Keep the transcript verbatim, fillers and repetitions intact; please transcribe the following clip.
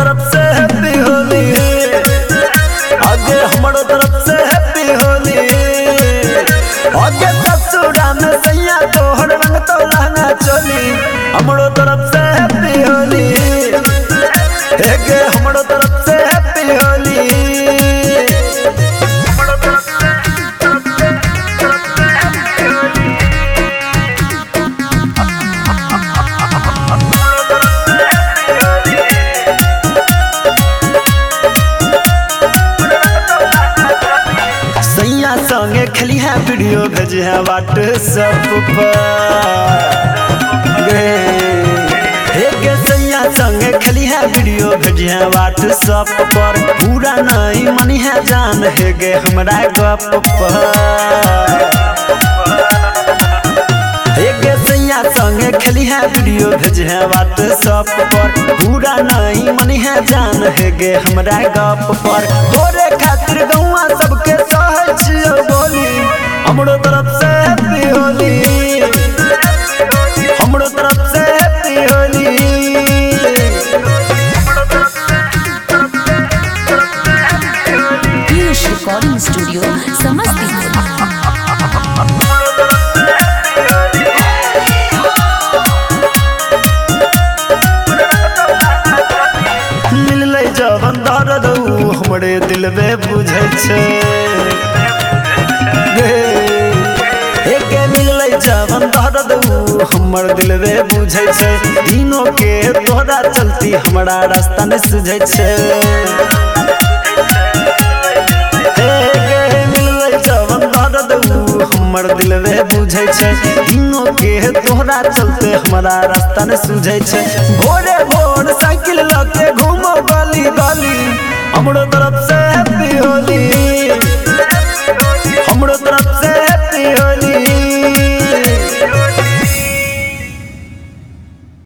तरफ से हैप्पी होली, आगे हमरो तरफ से हैप्पी होली। आगे ससुरा में सैया तोहर रंग तो लहंगा चोली, हमरो तरफ से हैप्पी होली, आगे हमरो तरफ से हैप्पी होली। सैया संगे खेली है वीडियो भेजे है व्हाट्सएप पर, गे सैया संगे खेली है वीडियो भेजे है व्हाट्सएप पर। पूरा नहीं मनी है जान है गे हमरा गप पर, गे सैया संगे खेली है वीडियो भेजे है व्हाट्सएप पर। पूरा नहीं मनी है जान है गे हमरा गप पर। तोरे खातिर गौआ सबके सहै छियो बोली, हमरो तरफ से हैप्पी होली, हमरो तरफ से happy Holi. Piyush recording studio Samastipur. मिलले जवन दर्द हमरे दिल में बुझै छै, मिलले जवन दर्द हमर दिल में बुझै छै। दिनों के तोहरा चलती हमरा रास्ता न सुझै छै, मिलले जवन दर्द हमर दिल में बुझै छै। दिनों के तोहरा चलते हमरा रास्ता न सुझै छै। भोरे भोर साइकिल लके घूमो गली गली, हमरो तरफ से हैप्पी होली।